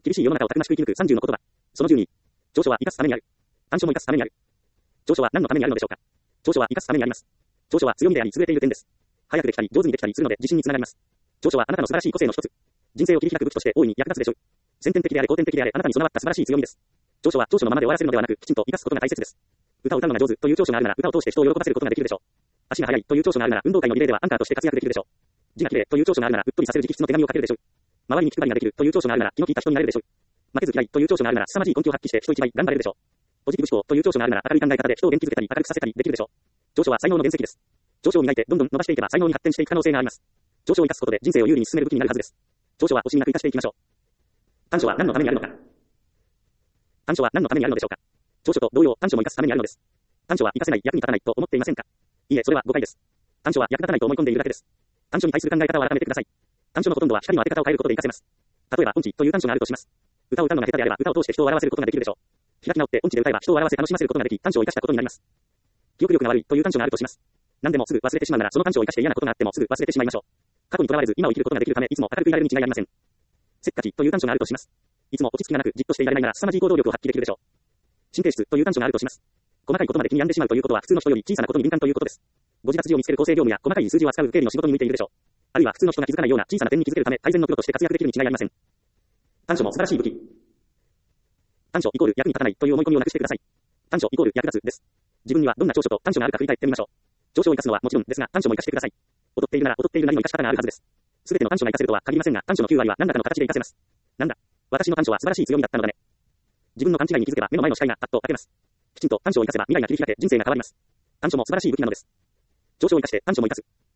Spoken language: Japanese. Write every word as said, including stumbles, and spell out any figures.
厳しい世の中をたくましく生き抜くさんじゅうの言葉。そのじゅうに。長所は生かすためにある。短所も生かすためにある。長所は何のためにあるのでしょうか。長所は生かすためにあります。長所は強みであり優れている点です。早くできたり上手にできたりするので自信につながります。長所はあなたの素晴らしい個性の一つ。人生を切り開く武器として大いに役立つでしょう。先天的であれ後天的であれあなたに備わった素晴らしい強みです。長所は長所のままで終わらせるのではなくきちんと生かすことが大切です。歌を歌うのが上手という長所があるなら歌を通して人を喜ばせることができるでしょう。足が速いという長所があるなら運動会のリレーではアンカーとして活躍できるでしょう。字が綺麗という長所があるならうっとりさせる直筆の手紙を書けるでしょう。周りに気配りができるという長所があるなら気の利いた人になれるでしょう。負けず嫌いという長所があるなら凄まじい根気を発揮して人一倍頑張れるでしょう。ポジティブ思考という長所があるなら明るい考え方で人を元気づけたり明るくさせたりできるでしょう。長所は才能の原石です。長所を磨いてどんどん伸ばしていけば才能に発展していく可能性があります。長所を生かすことで人生を有利に進める武器になるはずです。長所は惜しみなく生かしていきましょう。短所は何のためにあるのか。短所は何のためにあるのでしょうか。長所と同様短所も生かすためにあるのです。短所は生かせない役に立たないと思っていませんか。いいえそれは誤解です。短所は役立たないと思い込んでいるだけです。短所に対する考え方を改めてください。短所のほとんどは光の当て方を変えることで活かせます。例えば音痴という短所があるとします。歌を歌うのが下手であれば歌を通して人を笑わせることができるでしょう。開き直って音痴で歌えば人を笑わせ楽しませることができ短所を生かしたことになります。記憶力が悪いという短所があるとします。何でもすぐ忘れてしまうならその短所を生かして嫌なことがあってもすぐ忘れてしまいましょう。過去にとらわれず今を生きることができるためいつも明るくいられるに違いありません。せっかちという短所があるとします。いつも落ち着きがなくじっとしていられないなら凄まじい行動力を発揮できるでしょう。神経質という短所があるとします。細かいことまで気に病んでしまうということは普通の人より小さなことに敏感ということです。ご自宅事を見つける構成業務や細かい数字を扱う経理の仕事に向いているでしょう。あるいは普通の人が気づかないような小さな点に気づけるため改善のプロとして活躍できるに違いありません。短所も素晴らしい武器。短所イコール役に立たないという思い込みをなくしてください。短所イコール役立つです。自分にはどんな長所と短所があるか振り返ってみましょう。長所を生かすのはもちろんですが短所も生かしてください。踊っているなら踊っているなりの生かし方があるはずです。すべての短所が生かせるとは限りませんが短所のきゅう割は何らかの形で生かせます。なんだ私の短所は素晴らしい強みだったのだね。自分の勘違いに気づけば目の前の視界がパッと開けます。きちんと短所を生かせば未来が切り開けて人生が変わります。短所も素晴らしい武器なのです。長所を生かして短所も生かす。